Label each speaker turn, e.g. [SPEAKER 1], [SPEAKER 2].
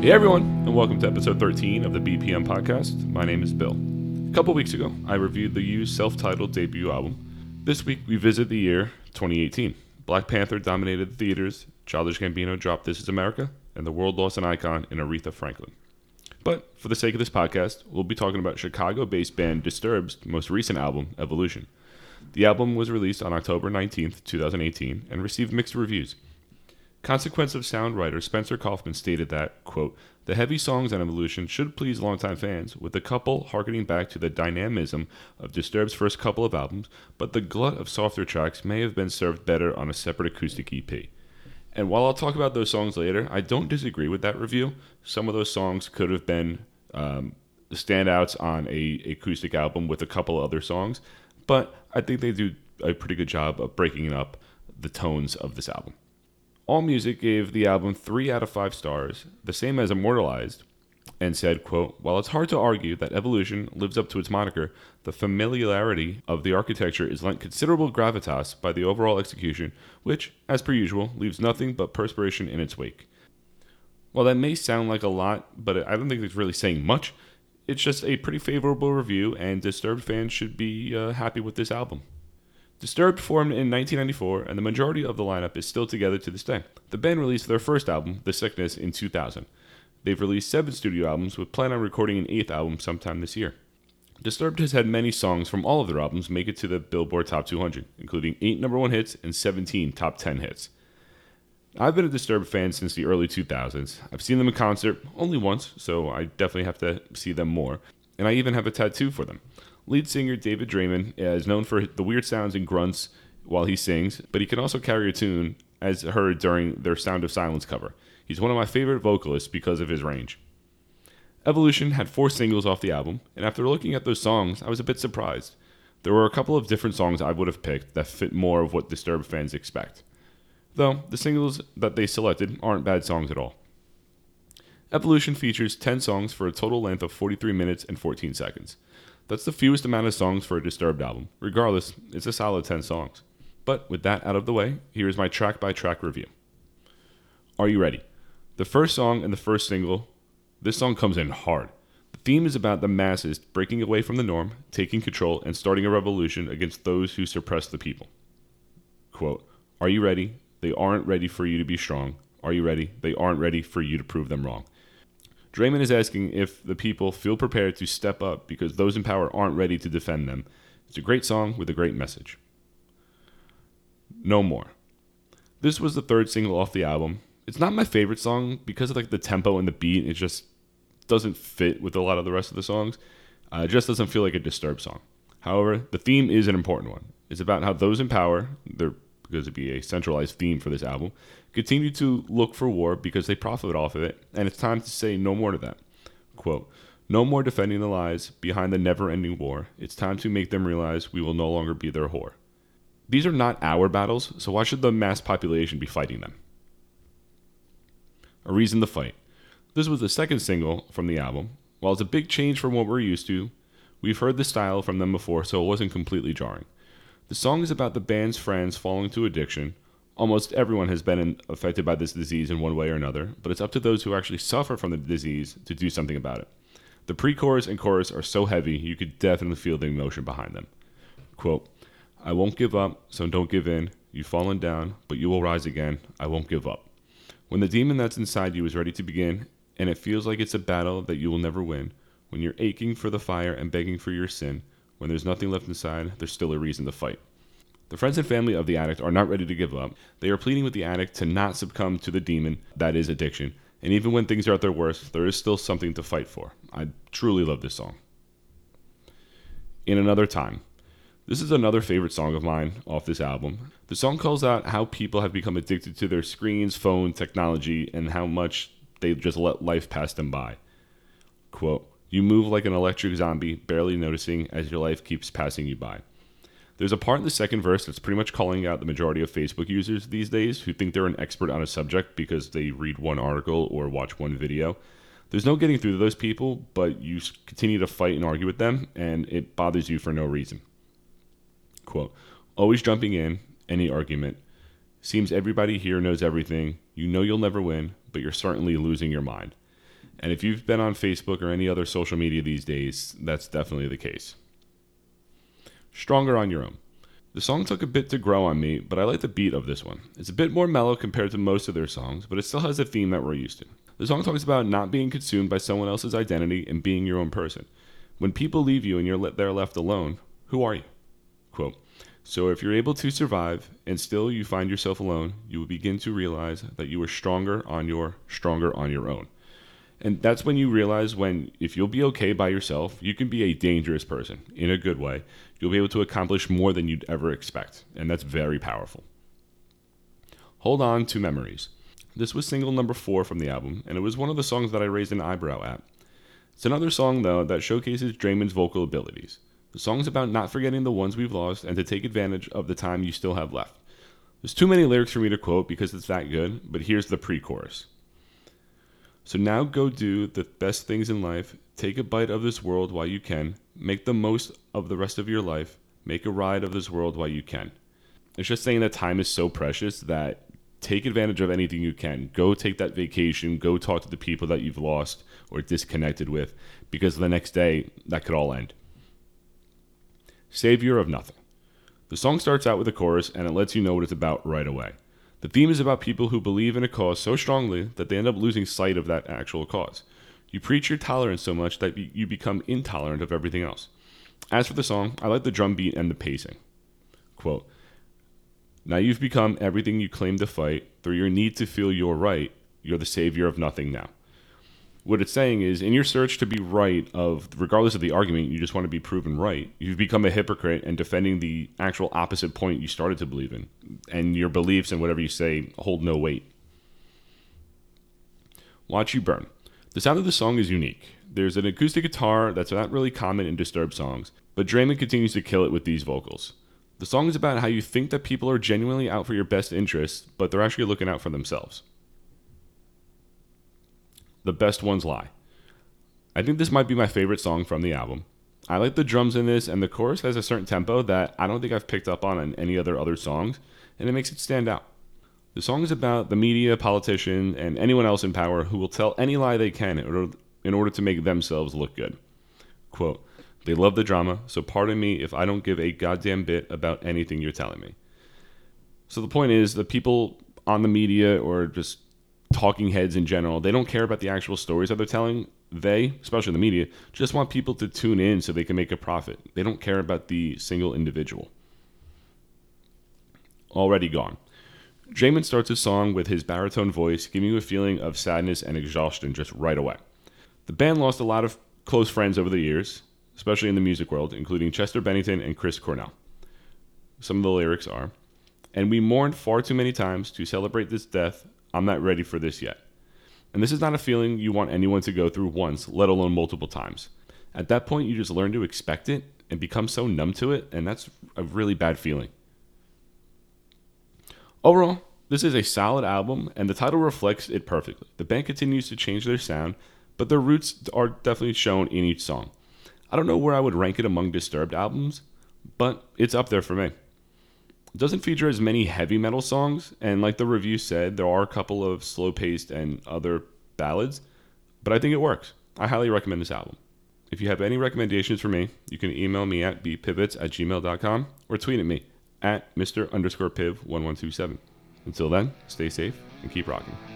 [SPEAKER 1] Hey everyone, and welcome to episode 13 of the BPM podcast. My name is Bill. A couple weeks ago, I reviewed the U's self-titled debut album. This week, we visit the year 2018. Black Panther dominated the theaters, Childish Gambino dropped This Is America, and the world lost an icon in Aretha Franklin. But for the sake of this podcast, we'll be talking about Chicago-based band Disturbed's most recent album, Evolution. The album was released on October 19th, 2018, and received mixed reviews. Consequence of Sound writer Spencer Kaufman stated that, quote, "The heavy songs on Evolution should please longtime fans, with the couple harkening back to the dynamism of Disturbed's first couple of albums, but the glut of softer tracks may have been served better on a separate acoustic EP." And while I'll talk about those songs later, I don't disagree with that review. Some of those songs could have been standouts on a acoustic album with a couple other songs, but I think they do a pretty good job of breaking up the tones of this album. AllMusic gave the album 3 out of 5 stars, the same as Immortalized, and said, quote, "While it's hard to argue that Evolution lives up to its moniker, the familiarity of the architecture is lent considerable gravitas by the overall execution, which, as per usual, leaves nothing but perspiration in its wake." While that may sound like a lot, but I don't think it's really saying much, it's just a pretty favorable review, and Disturbed fans should be happy with this album. Disturbed formed in 1994, and the majority of the lineup is still together to this day. The band released their first album, The Sickness, in 2000. They've released 7 studio albums, with plan on recording an 8th album sometime this year. Disturbed has had many songs from all of their albums make it to the Billboard Top 200, including 8 number 1 hits and 17 top 10 hits. I've been a Disturbed fan since the early 2000s. I've seen them in concert only once, so I definitely have to see them more. And I even have a tattoo for them. Lead singer David Draymond is known for the weird sounds and grunts while he sings, but he can also carry a tune, as heard during their Sound of Silence cover. He's one of my favorite vocalists because of his range. Evolution had 4 singles off the album, and after looking at those songs, I was a bit surprised. There were a couple of different songs I would have picked that fit more of what Disturbed fans expect. Though, the singles that they selected aren't bad songs at all. Evolution features 10 songs for a total length of 43 minutes and 14 seconds. That's the fewest amount of songs for a Disturbed album. Regardless, it's a solid 10 songs. But with that out of the way, here is my track-by-track review. Are you ready? The first song and the first single, this song comes in hard. The theme is about the masses breaking away from the norm, taking control, and starting a revolution against those who suppress the people. Quote, "Are you ready? They aren't ready for you to be strong. Are you ready? They aren't ready for you to prove them wrong." Draymond is asking if the people feel prepared to step up because those in power aren't ready to defend them. It's a great song with a great message. No More. This was the 3rd single off the album. It's not my favorite song because of the tempo and the beat. It just doesn't fit with a lot of the rest of the songs. It just doesn't feel like a Disturbed song. However, the theme is an important one. It's about how those in power, because it'd be a centralized theme for this album, continue to look for war because they profit off of it, and it's time to say no more to that. Quote, "No more defending the lies behind the never-ending war. It's time to make them realize we will no longer be their whore." These are not our battles, so why should the mass population be fighting them? A Reason to Fight. This was the 2nd single from the album. While it's a big change from what we're used to, we've heard the style from them before, so it wasn't completely jarring. The song is about the band's friends falling to addiction. Almost everyone has been affected by this disease in one way or another, but it's up to those who actually suffer from the disease to do something about it. The pre-chorus and chorus are so heavy, you could definitely feel the emotion behind them. Quote, "I won't give up, so don't give in. You've fallen down, but you will rise again. I won't give up. When the demon that's inside you is ready to begin, and it feels like it's a battle that you will never win, when you're aching for the fire and begging for your sin, when there's nothing left inside, there's still a reason to fight." The friends and family of the addict are not ready to give up. They are pleading with the addict to not succumb to the demon that is addiction. And even when things are at their worst, there is still something to fight for. I truly love this song. In Another Time. This is another favorite song of mine off this album. The song calls out how people have become addicted to their screens, phone, technology, and how much they just let life pass them by. Quote, "You move like an electric zombie, barely noticing as your life keeps passing you by." There's a part in the second verse that's pretty much calling out the majority of Facebook users these days who think they're an expert on a subject because they read one article or watch one video. There's no getting through to those people, but you continue to fight and argue with them, and it bothers you for no reason. Quote, "Always jumping in, any argument. Seems everybody here knows everything. You know you'll never win, but you're certainly losing your mind." And if you've been on Facebook or any other social media these days, that's definitely the case. Stronger on Your Own. The song took a bit to grow on me, but I like the beat of this one. It's a bit more mellow compared to most of their songs, but it still has a theme that we're used to. The song talks about not being consumed by someone else's identity and being your own person. When people leave you and they're left alone, who are you? Quote, so if you're able to survive and still you find yourself alone, you will begin to realize that you are stronger on your own. And that's when you realize if you'll be okay by yourself, you can be a dangerous person in a good way. You'll be able to accomplish more than you'd ever expect. And that's very powerful. Hold On to Memories. This was single number 4 from the album, and it was one of the songs that I raised an eyebrow at. It's another song, though, that showcases Draymond's vocal abilities. The song's about not forgetting the ones we've lost and to take advantage of the time you still have left. There's too many lyrics for me to quote because it's that good, but here's the pre-chorus. So now go do the best things in life. Take a bite of this world while you can. Make the most of the rest of your life. Make a ride of this world while you can. It's just saying that time is so precious that take advantage of anything you can. Go take that vacation. Go talk to the people that you've lost or disconnected with, because the next day that could all end. Savior of Nothing. The song starts out with a chorus and it lets you know what it's about right away. The theme is about people who believe in a cause so strongly that they end up losing sight of that actual cause. You preach your tolerance so much that you become intolerant of everything else. As for the song, I like the drum beat and the pacing. Quote, now you've become everything you claim to fight. Through your need to feel you're right, you're the savior of nothing now. What it's saying is, in your search to be right, regardless of the argument, you just want to be proven right, you've become a hypocrite and defending the actual opposite point you started to believe in. And your beliefs and whatever you say hold no weight. Watch You Burn. The sound of the song is unique. There's an acoustic guitar that's not really common in Disturbed songs, but Draymond continues to kill it with these vocals. The song is about how you think that people are genuinely out for your best interests, but they're actually looking out for themselves. The Best Ones Lie. I think this might be my favorite song from the album. I like the drums in this, and the chorus has a certain tempo that I don't think I've picked up on any other songs, and it makes it stand out. The song is about the media, politician, and anyone else in power who will tell any lie they can in order to make themselves look good. Quote, they love the drama, so pardon me if I don't give a goddamn bit about anything you're telling me. So the point is, the people on the media or just talking heads in general, they don't care about the actual stories that they're telling. They, especially the media, just want people to tune in so they can make a profit. They don't care about the single individual. Already Gone. Draymond starts his song with his baritone voice, giving you a feeling of sadness and exhaustion just right away. The band lost a lot of close friends over the years, especially in the music world, including Chester Bennington and Chris Cornell. Some of the lyrics are, and we mourned far too many times to celebrate this death. I'm not ready for this yet. And this is not a feeling you want anyone to go through once, let alone multiple times. At that point, you just learn to expect it and become so numb to it, and that's a really bad feeling. Overall, this is a solid album, and the title reflects it perfectly. The band continues to change their sound, but their roots are definitely shown in each song. I don't know where I would rank it among Disturbed albums, but it's up there for me. It doesn't feature as many heavy metal songs, and like the review said, there are a couple of slow-paced and other ballads, but I think it works. I highly recommend this album. If you have any recommendations for me, you can email me at bpivots@gmail.com or tweet at me at Mr_Piv1127. Until then, stay safe and keep rocking.